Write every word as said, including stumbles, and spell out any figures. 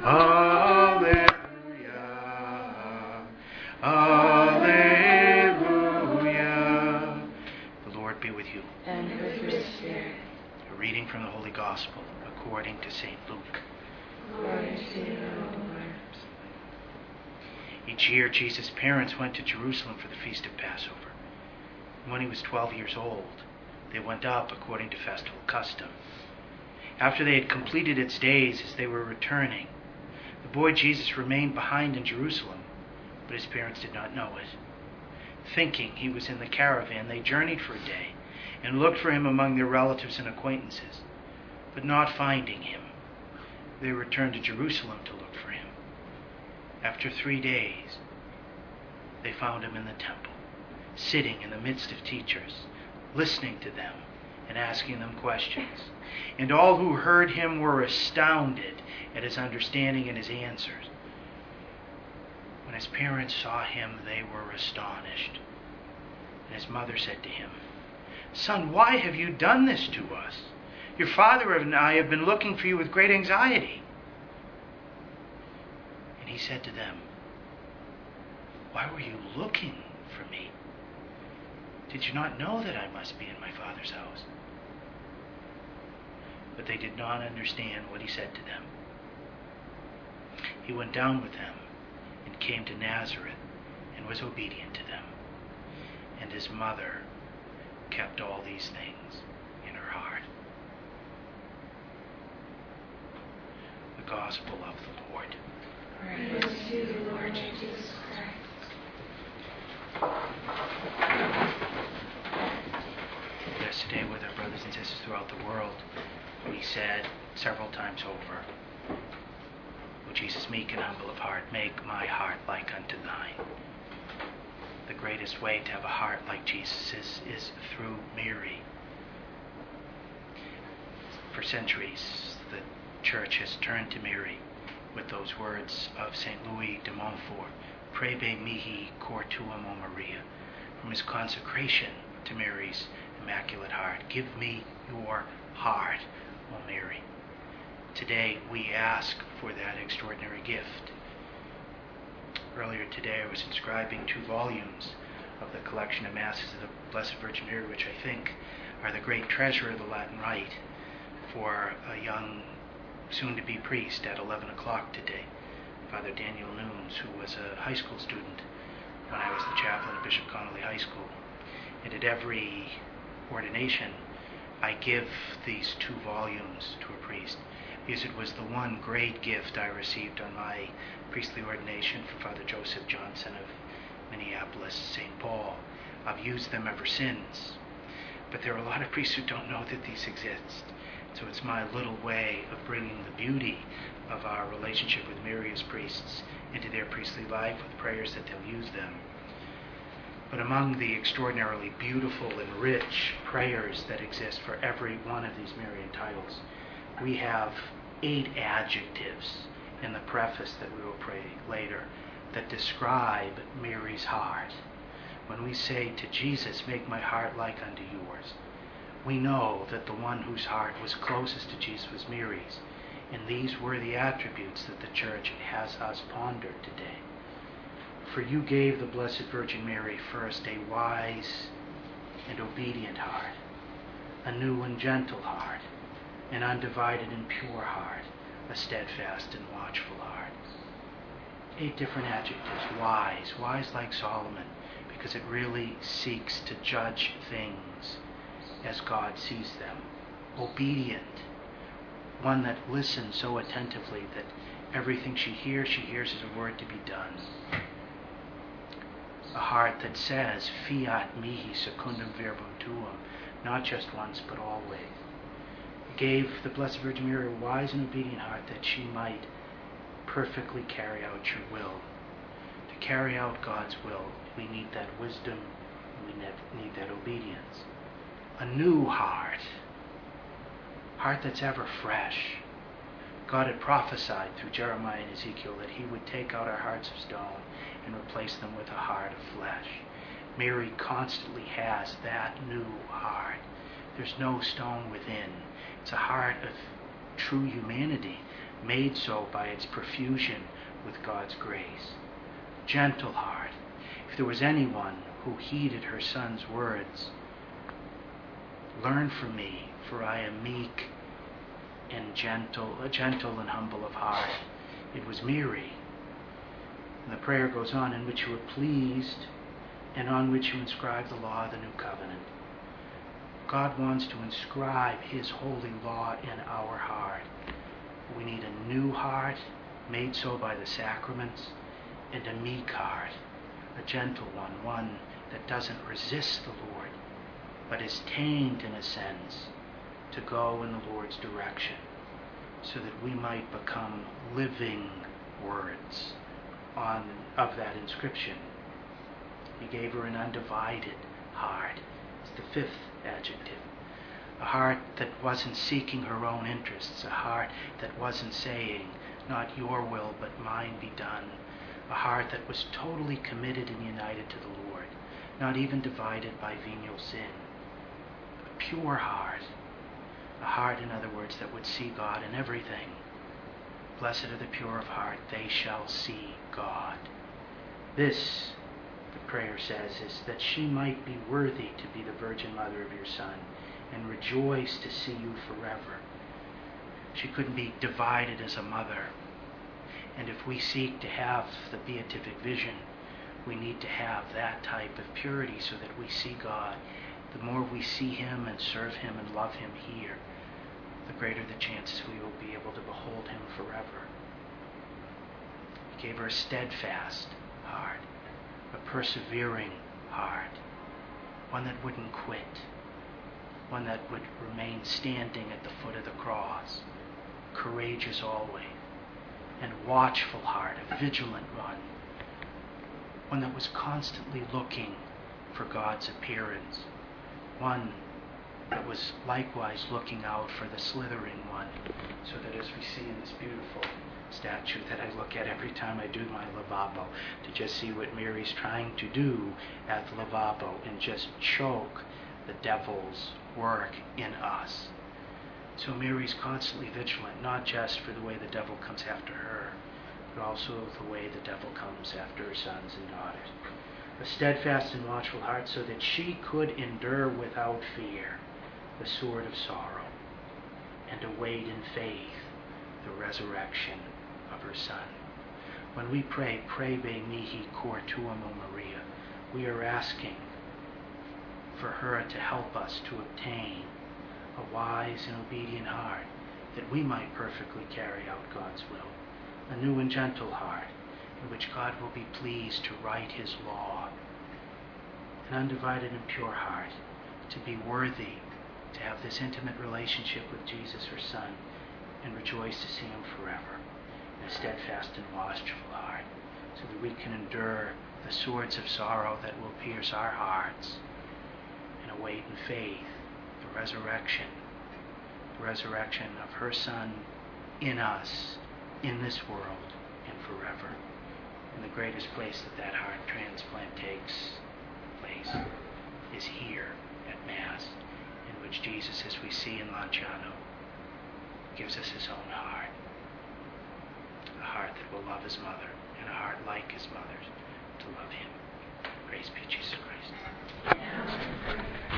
Alleluia. Alleluia. The Lord be with you. And with your spirit. A reading from the Holy Gospel according to Saint Luke. Glory to you, Lord. Each year, Jesus' parents went to Jerusalem for the feast of Passover. When he was twelve years old, they went up according to festival custom. After they had completed its days as they were returning, the boy Jesus remained behind in Jerusalem, but his parents did not know it. Thinking he was in the caravan, they journeyed for a day and looked for him among their relatives and acquaintances. But not finding him, they returned to Jerusalem to look for him. After three days, they found him in the temple, sitting in the midst of teachers, listening to them and asking them questions. And all who heard him were astounded at his understanding and his answers. When his parents saw him, they were astonished. And his mother said to him, "Son, why have you done this to us? Your father and I have been looking for you with great anxiety." And he said to them, "Why were you looking for me? Did you not know that I must be in my Father's house?" But they did not understand what he said to them. He went down with them and came to Nazareth and was obedient to them. And his mother kept all these things in her heart. The Gospel of the Lord. Praise to you, Lord Jesus Christ. Yesterday, with our brothers and sisters throughout the world, we said several times over, "O Jesus, meek and humble of heart, make my heart like unto thine." The greatest way to have a heart like Jesus is, is through Mary. For centuries, the Church has turned to Mary with those words of Saint Louis de Montfort, "Prebe mihi cor tuum, O Maria," from his consecration to Mary's Immaculate Heart. "Give me your heart, O Mary." Today we ask for that extraordinary gift. Earlier today I was inscribing two volumes of the collection of Masses of the Blessed Virgin Mary, which I think are the great treasure of the Latin Rite for a young soon-to-be priest at eleven o'clock today, Father Daniel Nunes, who was a high school student when I was the chaplain at Bishop Connolly High School. And at every ordination, I give these two volumes to a priest, because it was the one great gift I received on my priestly ordination from Father Joseph Johnson of Minneapolis, Saint Paul. I've used them ever since. But there are a lot of priests who don't know that these exist. So it's my little way of bringing the beauty of our relationship with Mary as priests into their priestly life with prayers that they'll use them. But among the extraordinarily beautiful and rich prayers that exist for every one of these Marian titles, we have eight adjectives in the preface that we will pray later that describe Mary's heart. When we say to Jesus, "Make my heart like unto yours," we know that the one whose heart was closest to Jesus was Mary's. And these were the attributes that the Church has us ponder today. For you gave the Blessed Virgin Mary first a wise and obedient heart, a new and gentle heart, an undivided and pure heart, a steadfast and watchful heart. Eight different adjectives. Wise, wise like Solomon, because it really seeks to judge things as God sees them. Obedient, one that listens so attentively that everything she hears, she hears as a word to be done. A heart that says, "Fiat mihi secundum verbum tuum," not just once, but always. Gave the Blessed Virgin Mary a wise and obedient heart that she might perfectly carry out your will. To carry out God's will, we need that wisdom, and we need that obedience. A new heart, heart that's ever fresh. God had prophesied through Jeremiah and Ezekiel that he would take out our hearts of stone and replace them with a heart of flesh. Mary constantly has that new heart. There's no stone within. It's a heart of true humanity, made so by its profusion with God's grace. Gentle heart. If there was anyone who heeded her son's words, learn from me, for I am meek and gentle, uh, gentle and humble of heart. It was Mary. And the prayer goes on, in which you were pleased and on which you inscribe the law of the new covenant. God wants to inscribe his holy law in our heart. We need a new heart, made so by the sacraments, and a meek heart, a gentle one, one that doesn't resist the Lord, but is tamed in a sense to go in the Lord's direction, so that we might become living words on of that inscription. He gave her an undivided heart. It's the fifth adjective. A heart that wasn't seeking her own interests, a heart that wasn't saying, not your will, but mine be done. A heart that was totally committed and united to the Lord, not even divided by venial sin. A pure heart. A heart, in other words, that would see God in everything. Blessed are the pure of heart, they shall see God. This, the prayer says, is that she might be worthy to be the Virgin Mother of your Son and rejoice to see you forever. She couldn't be divided as a mother. And if we seek to have the beatific vision, we need to have that type of purity so that we see God. The more we see him and serve him and love him here, the greater the chances we will be able to behold him forever. He gave her a steadfast heart, a persevering heart, one that wouldn't quit, one that would remain standing at the foot of the cross, courageous always, and watchful heart, a vigilant one, one that was constantly looking for God's appearance, one that was likewise looking out for the slithering one, so that as we see in this beautiful statue that I look at every time I do my lavabo, to just see what Mary's trying to do at the lavabo and just choke the devil's work in us. So Mary's constantly vigilant, not just for the way the devil comes after her, but also the way the devil comes after her sons and daughters. A steadfast and watchful heart, so that she could endure without fear the sword of sorrow and await in faith the resurrection of her Son. When we pray, Prebe mihi cor tuum, O Maria, we are asking for her to help us to obtain a wise and obedient heart, that we might perfectly carry out God's will. A new and gentle heart, in which God will be pleased to write his law. An undivided and pure heart, to be worthy to have this intimate relationship with Jesus, her Son, and rejoice to see him forever. And a steadfast and watchful heart, so that we can endure the swords of sorrow that will pierce our hearts, and await in faith the resurrection, the resurrection of her Son in us, in this world, and forever. And the greatest place that that heart transplant takes place is here at Mass, in which Jesus, as we see in Lanciano, gives us his own heart, a heart that will love his mother, and a heart like his mother's to love him. Praise be Jesus Christ.